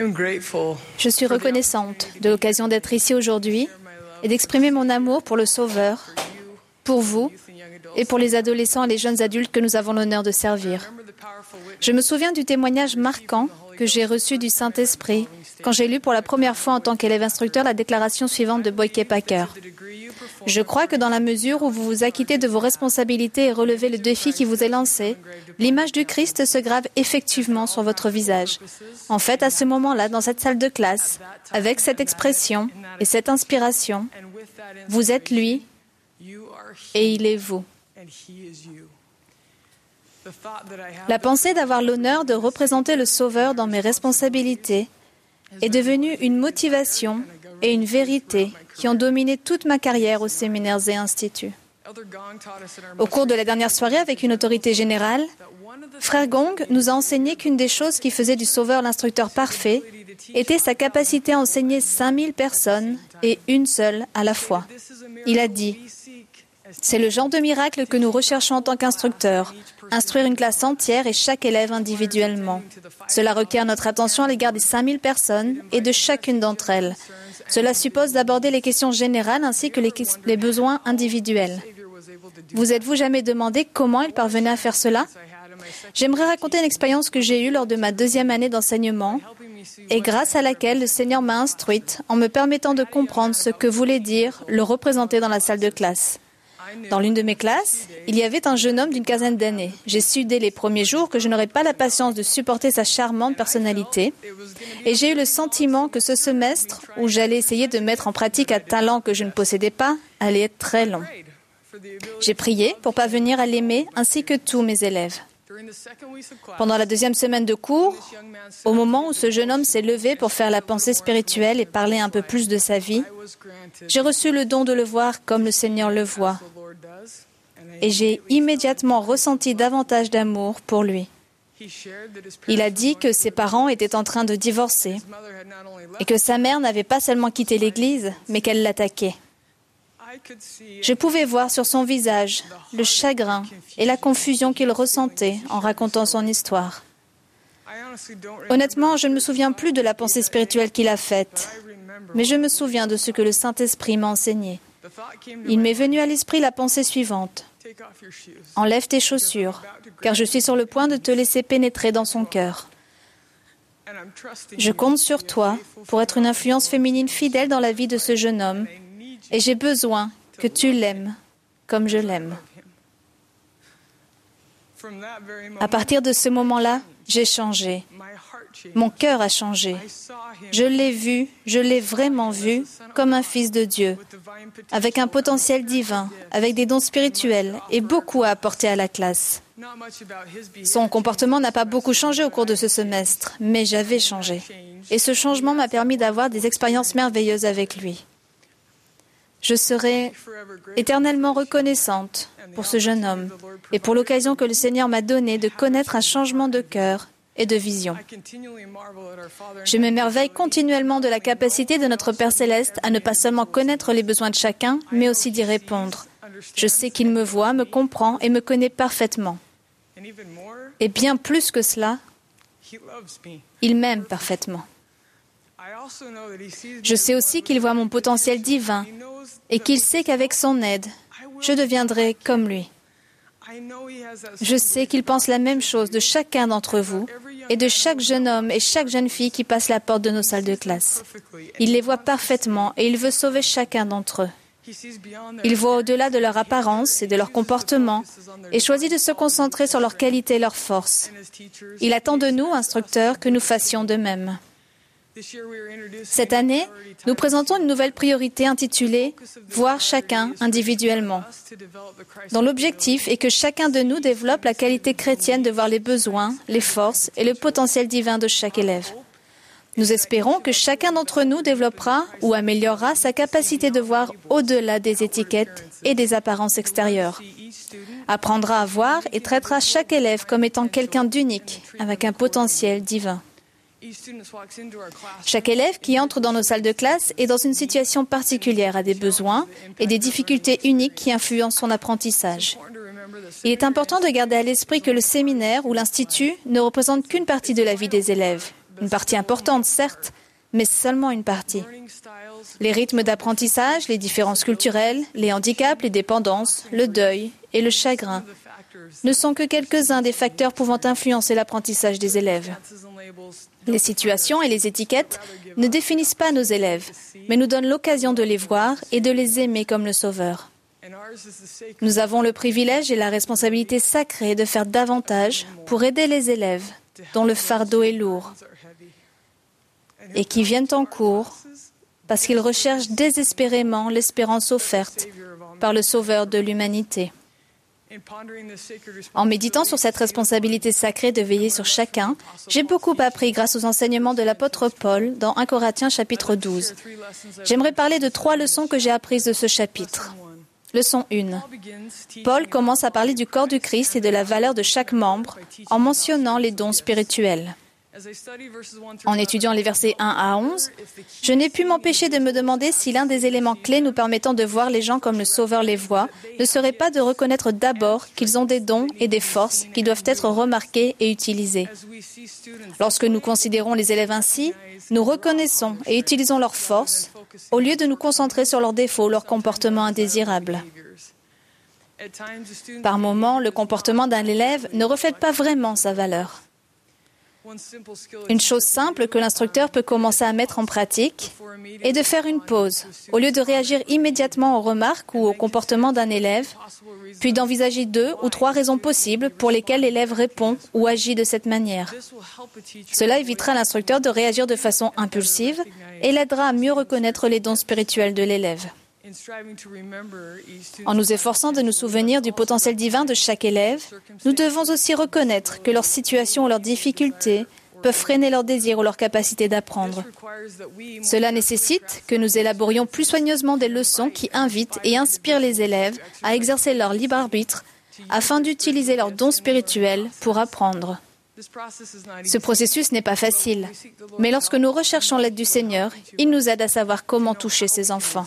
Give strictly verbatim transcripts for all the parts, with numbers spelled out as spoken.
Je suis reconnaissante de l'occasion d'être ici aujourd'hui et d'exprimer mon amour pour le Sauveur, pour vous et pour les adolescents et les jeunes adultes que nous avons l'honneur de servir. Je me souviens du témoignage marquant que j'ai reçu du Saint-Esprit quand j'ai lu pour la première fois en tant qu'élève instructeur la déclaration suivante de Boyke Packer. Je crois que dans la mesure où vous vous acquittez de vos responsabilités et relevez le défi qui vous est lancé, l'image du Christ se grave effectivement sur votre visage. En fait, à ce moment-là, dans cette salle de classe, avec cette expression et cette inspiration, vous êtes lui et il est vous. La pensée d'avoir l'honneur de représenter le Sauveur dans mes responsabilités est devenue une motivation et une vérité qui ont dominé toute ma carrière aux séminaires et instituts. Au cours de la dernière soirée avec une autorité générale, Frère Gong nous a enseigné qu'une des choses qui faisait du Sauveur l'instructeur parfait était sa capacité à enseigner cinq mille personnes et une seule à la fois. Il a dit « C'est le genre de miracle que nous recherchons en tant qu'instructeurs, instruire une classe entière et chaque élève individuellement. Cela requiert notre attention à l'égard des cinq mille personnes et de chacune d'entre elles. Cela suppose d'aborder les questions générales ainsi que les, les besoins individuels. Vous êtes-vous jamais demandé comment il parvenait à faire cela? J'aimerais raconter une expérience que j'ai eue lors de ma deuxième année d'enseignement et grâce à laquelle le Seigneur m'a instruite en me permettant de comprendre ce que voulait dire le représenter dans la salle de classe. Dans l'une de mes classes, il y avait un jeune homme d'une quinzaine d'années. J'ai su dès les premiers jours que je n'aurais pas la patience de supporter sa charmante personnalité et j'ai eu le sentiment que ce semestre, où j'allais essayer de mettre en pratique un talent que je ne possédais pas, allait être très long. J'ai prié pour parvenir à l'aimer ainsi que tous mes élèves. Pendant la deuxième semaine de cours, au moment où ce jeune homme s'est levé pour faire la pensée spirituelle et parler un peu plus de sa vie, j'ai reçu le don de le voir comme le Seigneur le voit. Et j'ai immédiatement ressenti davantage d'amour pour lui. Il a dit que ses parents étaient en train de divorcer et que sa mère n'avait pas seulement quitté l'Église, mais qu'elle l'attaquait. Je pouvais voir sur son visage le chagrin et la confusion qu'il ressentait en racontant son histoire. Honnêtement, je ne me souviens plus de la pensée spirituelle qu'il a faite, mais je me souviens de ce que le Saint-Esprit m'a enseigné. Il m'est venu à l'esprit la pensée suivante. Enlève tes chaussures, car je suis sur le point de te laisser pénétrer dans son cœur. Je compte sur toi pour être une influence féminine fidèle dans la vie de ce jeune homme, et j'ai besoin que tu l'aimes comme je l'aime. À partir de ce moment-là, j'ai changé. Mon cœur a changé. Je l'ai vu, je l'ai vraiment vu comme un fils de Dieu, avec un potentiel divin, avec des dons spirituels et beaucoup à apporter à la classe. Son comportement n'a pas beaucoup changé au cours de ce semestre, mais j'avais changé. Et ce changement m'a permis d'avoir des expériences merveilleuses avec lui. Je serai éternellement reconnaissante pour ce jeune homme et pour l'occasion que le Seigneur m'a donnée de connaître un changement de cœur et de vision. Je m'émerveille continuellement de la capacité de notre Père Céleste à ne pas seulement connaître les besoins de chacun, mais aussi d'y répondre. Je sais qu'il me voit, me comprend et me connaît parfaitement. Et bien plus que cela, il m'aime parfaitement. Je sais aussi qu'il voit mon potentiel divin et qu'il sait qu'avec son aide, je deviendrai comme lui. Je sais qu'il pense la même chose de chacun d'entre vous et de chaque jeune homme et chaque jeune fille qui passe la porte de nos salles de classe. Il les voit parfaitement et il veut sauver chacun d'entre eux. Il voit au-delà de leur apparence et de leur comportement et choisit de se concentrer sur leurs qualités et leurs forces. Il attend de nous, instructeurs, que nous fassions de même. Cette année, nous présentons une nouvelle priorité intitulée « Voir chacun individuellement », dont l'objectif est que chacun de nous développe la qualité chrétienne de voir les besoins, les forces et le potentiel divin de chaque élève. Nous espérons que chacun d'entre nous développera ou améliorera sa capacité de voir au-delà des étiquettes et des apparences extérieures, apprendra à voir et traitera chaque élève comme étant quelqu'un d'unique, avec un potentiel divin. Chaque élève qui entre dans nos salles de classe est dans une situation particulière, a des besoins et des difficultés uniques qui influencent son apprentissage. Il est important de garder à l'esprit que le séminaire ou l'institut ne représente qu'une partie de la vie des élèves. Une partie importante, certes, mais seulement une partie. Les rythmes d'apprentissage, les différences culturelles, les handicaps, les dépendances, le deuil et le chagrin ne sont que quelques-uns des facteurs pouvant influencer l'apprentissage des élèves. Les situations et les étiquettes ne définissent pas nos élèves, mais nous donnent l'occasion de les voir et de les aimer comme le Sauveur. Nous avons le privilège et la responsabilité sacrée de faire davantage pour aider les élèves dont le fardeau est lourd et qui viennent en cours parce qu'ils recherchent désespérément l'espérance offerte par le Sauveur de l'humanité. En méditant sur cette responsabilité sacrée de veiller sur chacun, j'ai beaucoup appris grâce aux enseignements de l'apôtre Paul dans un Corinthiens chapitre douze. J'aimerais parler de trois leçons que j'ai apprises de ce chapitre. Leçon un. Paul commence à parler du corps du Christ et de la valeur de chaque membre en mentionnant les dons spirituels. En étudiant les versets un à onze, je n'ai pu m'empêcher de me demander si l'un des éléments clés nous permettant de voir les gens comme le Sauveur les voit ne serait pas de reconnaître d'abord qu'ils ont des dons et des forces qui doivent être remarqués et utilisés. Lorsque nous considérons les élèves ainsi, nous reconnaissons et utilisons leurs forces au lieu de nous concentrer sur leurs défauts, leurs comportements indésirables. Par moments, le comportement d'un élève ne reflète pas vraiment sa valeur. Une chose simple que l'instructeur peut commencer à mettre en pratique est de faire une pause, au lieu de réagir immédiatement aux remarques ou au comportement d'un élève, puis d'envisager deux ou trois raisons possibles pour lesquelles l'élève répond ou agit de cette manière. Cela évitera l'instructeur de réagir de façon impulsive et l'aidera à mieux reconnaître les dons spirituels de l'élève. En nous efforçant de nous souvenir du potentiel divin de chaque élève, nous devons aussi reconnaître que leur situation ou leurs difficultés peuvent freiner leur désir ou leur capacité d'apprendre. Cela nécessite que nous élaborions plus soigneusement des leçons qui invitent et inspirent les élèves à exercer leur libre arbitre afin d'utiliser leurs dons spirituels pour apprendre. Ce processus n'est pas facile, mais lorsque nous recherchons l'aide du Seigneur, il nous aide à savoir comment toucher ses enfants.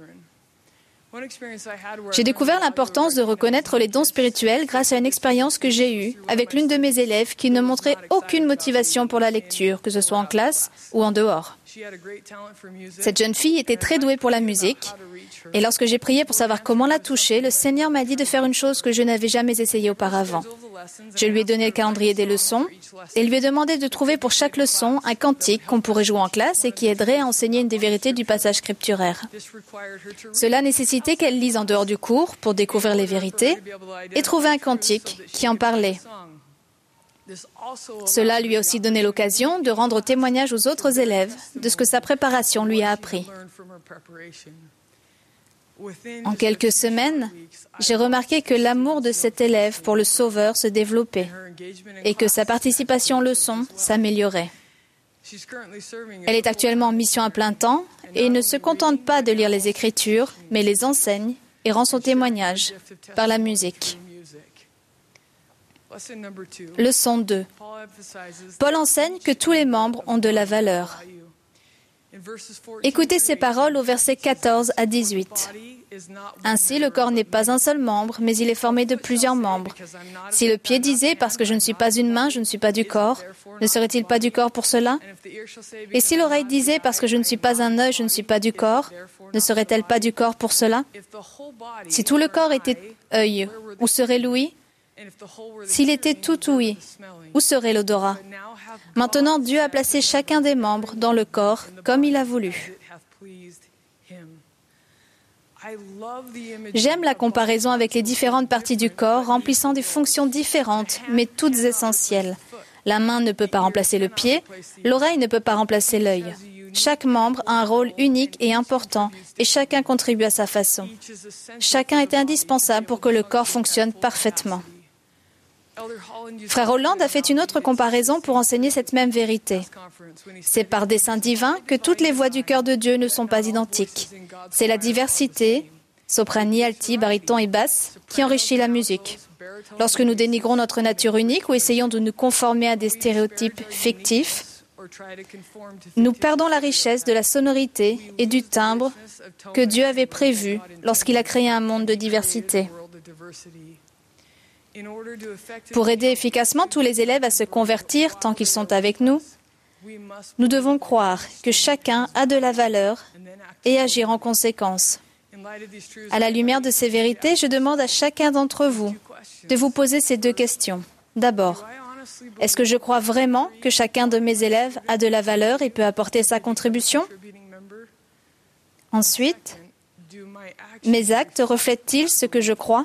J'ai découvert l'importance de reconnaître les dons spirituels grâce à une expérience que j'ai eue avec l'une de mes élèves qui ne montrait aucune motivation pour la lecture, que ce soit en classe ou en dehors. Cette jeune fille était très douée pour la musique, et lorsque j'ai prié pour savoir comment la toucher, le Seigneur m'a dit de faire une chose que je n'avais jamais essayée auparavant. Je lui ai donné le calendrier des leçons et lui ai demandé de trouver pour chaque leçon un cantique qu'on pourrait jouer en classe et qui aiderait à enseigner une des vérités du passage scripturaire. Cela nécessitait qu'elle lise en dehors du cours pour découvrir les vérités et trouver un cantique qui en parlait. Cela lui a aussi donné l'occasion de rendre témoignage aux autres élèves de ce que sa préparation lui a appris. En quelques semaines, j'ai remarqué que l'amour de cet élève pour le Sauveur se développait et que sa participation aux leçons s'améliorait. Elle est actuellement en mission à plein temps et ne se contente pas de lire les Écritures, mais les enseigne et rend son témoignage par la musique. Leçon deux. Paul enseigne que tous les membres ont de la valeur. Écoutez ces paroles au verset quatorze à dix-huit. Ainsi, le corps n'est pas un seul membre, mais il est formé de plusieurs membres. Si le pied disait « parce que je ne suis pas une main, je ne suis pas du corps », ne serait-il pas du corps pour cela? Et si l'oreille disait « parce que je ne suis pas un œil, je ne suis pas du corps », ne serait-elle pas du corps pour cela? Si tout le corps était œil, où serait l'ouïe? S'il était tout ouïe, où serait l'odorat? Maintenant, Dieu a placé chacun des membres dans le corps comme il a voulu. J'aime la comparaison avec les différentes parties du corps remplissant des fonctions différentes, mais toutes essentielles. La main ne peut pas remplacer le pied, l'oreille ne peut pas remplacer l'œil. Chaque membre a un rôle unique et important, et chacun contribue à sa façon. Chacun est indispensable pour que le corps fonctionne parfaitement. Frère Holland a fait une autre comparaison pour enseigner cette même vérité. C'est par dessein divin que toutes les voix du cœur de Dieu ne sont pas identiques. C'est la diversité, sopranie, alti, baryton et basse, qui enrichit la musique. Lorsque nous dénigrons notre nature unique ou essayons de nous conformer à des stéréotypes fictifs, nous perdons la richesse de la sonorité et du timbre que Dieu avait prévu lorsqu'il a créé un monde de diversité. Pour aider efficacement tous les élèves à se convertir tant qu'ils sont avec nous, Nous devons croire que chacun a de la valeur et agir en conséquence. À la lumière de ces vérités, je demande à chacun d'entre vous de vous poser ces deux questions. D'abord, est-ce que je crois vraiment que chacun de mes élèves a de la valeur et peut apporter sa contribution? Ensuite, mes actes reflètent-ils ce que je crois?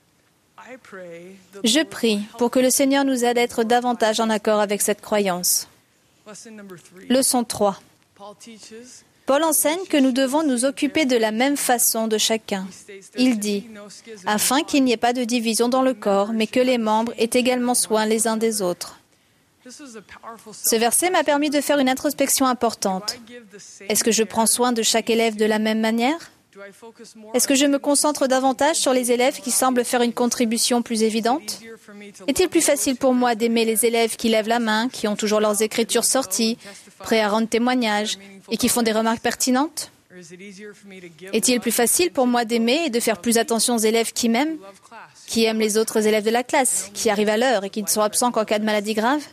Je prie pour que le Seigneur nous aide à être davantage en accord avec cette croyance. Leçon trois. Paul enseigne que nous devons nous occuper de la même façon de chacun. Il dit, afin qu'il n'y ait pas de division dans le corps, mais que les membres aient également soin les uns des autres. Ce verset m'a permis de faire une introspection importante. Est-ce que je prends soin de chaque élève de la même manière? Est-ce que je me concentre davantage sur les élèves qui semblent faire une contribution plus évidente? Est-il plus facile pour moi d'aimer les élèves qui lèvent la main, qui ont toujours leurs écritures sorties, prêts à rendre témoignage et qui font des remarques pertinentes? Est-il plus facile pour moi d'aimer et de faire plus attention aux élèves qui m'aiment, qui aiment les autres élèves de la classe, qui arrivent à l'heure et qui ne sont absents qu'en cas de maladie grave?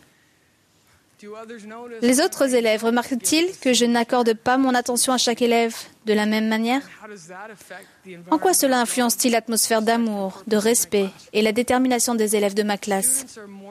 Les autres élèves remarquent-ils que je n'accorde pas mon attention à chaque élève de la même manière? En quoi cela influence-t-il l'atmosphère d'amour, de respect et la détermination des élèves de ma classe?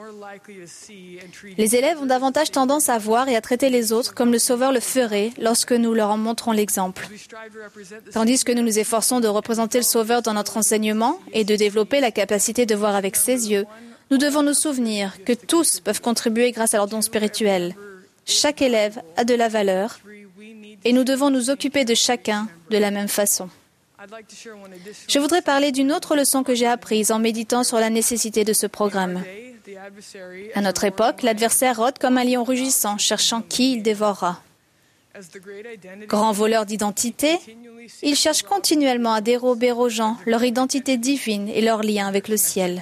Les élèves ont davantage tendance à voir et à traiter les autres comme le Sauveur le ferait lorsque nous leur en montrons l'exemple. Tandis que nous nous efforçons de représenter le Sauveur dans notre enseignement et de développer la capacité de voir avec ses yeux, nous devons nous souvenir que tous peuvent contribuer grâce à leur don spirituel. Chaque élève a de la valeur et nous devons nous occuper de chacun de la même façon. Je voudrais parler d'une autre leçon que j'ai apprise en méditant sur la nécessité de ce programme. À notre époque, l'adversaire rôde comme un lion rugissant, cherchant qui il dévorera. Grand voleur d'identité, il cherche continuellement à dérober aux gens leur identité divine et leur lien avec le ciel.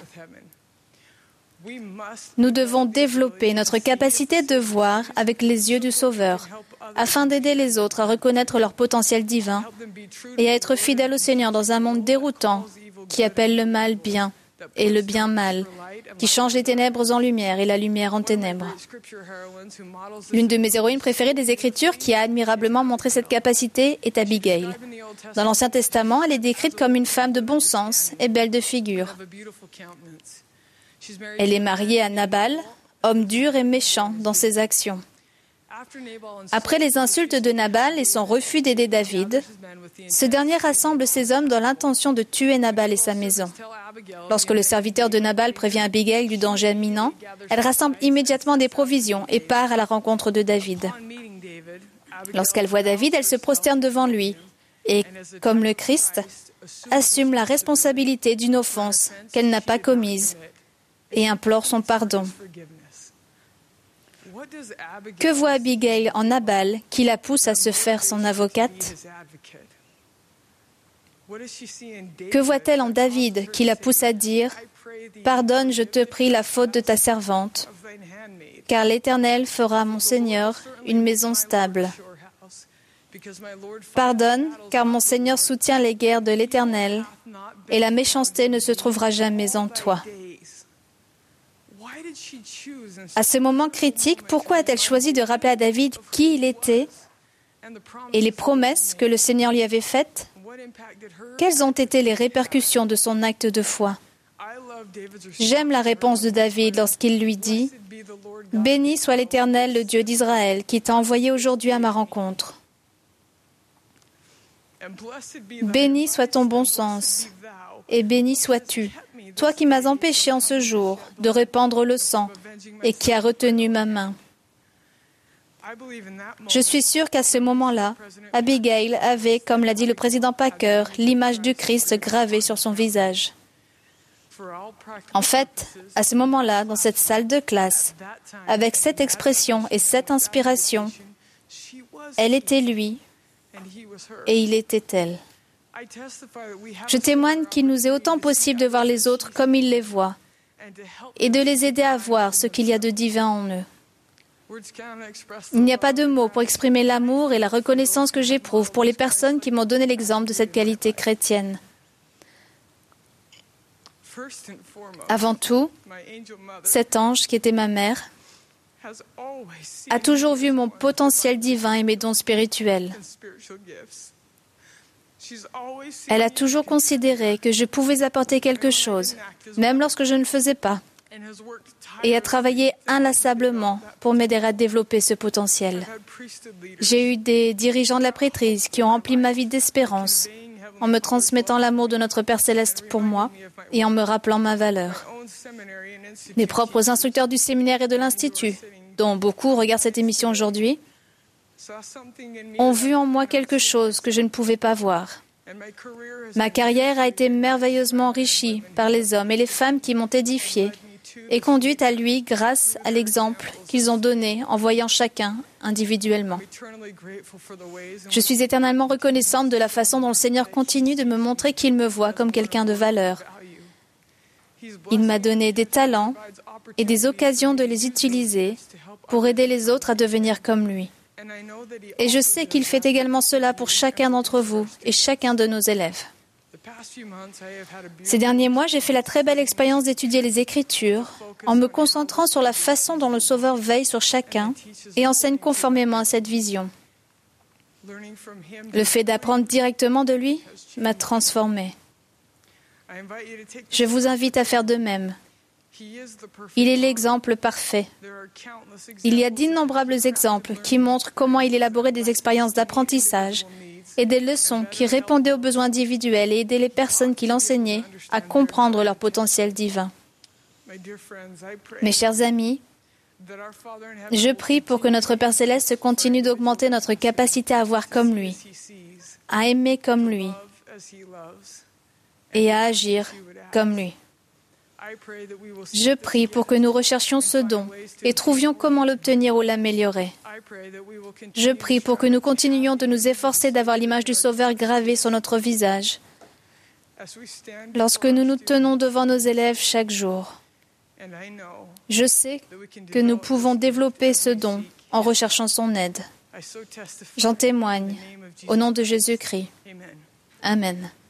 Nous devons développer notre capacité de voir avec les yeux du Sauveur, afin d'aider les autres à reconnaître leur potentiel divin et à être fidèles au Seigneur dans un monde déroutant qui appelle le mal bien et le bien mal, qui change les ténèbres en lumière et la lumière en ténèbres. L'une de mes héroïnes préférées des Écritures qui a admirablement montré cette capacité est Abigail. Dans l'Ancien Testament, elle est décrite comme une femme de bon sens et belle de figure. Elle est mariée à Nabal, homme dur et méchant dans ses actions. Après les insultes de Nabal et son refus d'aider David, ce dernier rassemble ses hommes dans l'intention de tuer Nabal et sa maison. Lorsque le serviteur de Nabal prévient Abigail du danger imminent, elle rassemble immédiatement des provisions et part à la rencontre de David. Lorsqu'elle voit David, elle se prosterne devant lui et, comme le Christ, assume la responsabilité d'une offense qu'elle n'a pas commise et implore son pardon. Que voit Abigail en Nabal qui la pousse à se faire son avocate? Que voit-elle en David qui la pousse à dire « Pardonne, je te prie, la faute de ta servante, car l'Éternel fera à mon Seigneur une maison stable. Pardonne, car mon Seigneur soutient les guerres de l'Éternel, et la méchanceté ne se trouvera jamais en toi. » À ce moment critique, pourquoi a-t-elle choisi de rappeler à David qui il était et les promesses que le Seigneur lui avait faites? Quelles ont été les répercussions de son acte de foi? J'aime la réponse de David lorsqu'il lui dit « Béni soit l'Éternel, le Dieu d'Israël, qui t'a envoyé aujourd'hui à ma rencontre. Béni soit ton bon sens, et béni sois-tu, toi qui m'as empêché en ce jour de répandre le sang et qui as retenu ma main. » Je suis sûre qu'à ce moment-là, Abigail avait, comme l'a dit le président Packer, l'image du Christ gravée sur son visage. En fait, à ce moment-là, dans cette salle de classe, avec cette expression et cette inspiration, elle était lui et il était elle. Je témoigne qu'il nous est autant possible de voir les autres comme ils les voient et de les aider à voir ce qu'il y a de divin en eux. Il n'y a pas de mots pour exprimer l'amour et la reconnaissance que j'éprouve pour les personnes qui m'ont donné l'exemple de cette qualité chrétienne. Avant tout, cet ange qui était ma mère a toujours vu mon potentiel divin et mes dons spirituels. Elle a toujours considéré que je pouvais apporter quelque chose, même lorsque je ne le faisais pas, et a travaillé inlassablement pour m'aider à développer ce potentiel. J'ai eu des dirigeants de la prêtrise qui ont rempli ma vie d'espérance, en me transmettant l'amour de notre Père Céleste pour moi et en me rappelant ma valeur. Mes propres instructeurs du séminaire et de l'Institut, dont beaucoup regardent cette émission aujourd'hui, ont vu en moi quelque chose que je ne pouvais pas voir. Ma carrière a été merveilleusement enrichie par les hommes et les femmes qui m'ont édifiée et conduite à lui grâce à l'exemple qu'ils ont donné en voyant chacun individuellement. Je suis éternellement reconnaissante de la façon dont le Seigneur continue de me montrer qu'il me voit comme quelqu'un de valeur. Il m'a donné des talents et des occasions de les utiliser pour aider les autres à devenir comme lui. Et je sais qu'il fait également cela pour chacun d'entre vous et chacun de nos élèves. Ces derniers mois, j'ai fait la très belle expérience d'étudier les Écritures en me concentrant sur la façon dont le Sauveur veille sur chacun et enseigne conformément à cette vision. Le fait d'apprendre directement de lui m'a transformé. Je vous invite à faire de même. Il est l'exemple parfait. Il y a d'innombrables exemples qui montrent comment il élaborait des expériences d'apprentissage et des leçons qui répondaient aux besoins individuels et aidaient les personnes qu'il enseignait à comprendre leur potentiel divin. Mes chers amis, je prie pour que notre Père Céleste continue d'augmenter notre capacité à voir comme lui, à aimer comme lui et à agir comme lui. Je prie pour que nous recherchions ce don et trouvions comment l'obtenir ou l'améliorer. Je prie pour que nous continuions de nous efforcer d'avoir l'image du Sauveur gravée sur notre visage lorsque nous nous tenons devant nos élèves chaque jour. Je sais que nous pouvons développer ce don en recherchant son aide. J'en témoigne au nom de Jésus-Christ. Amen.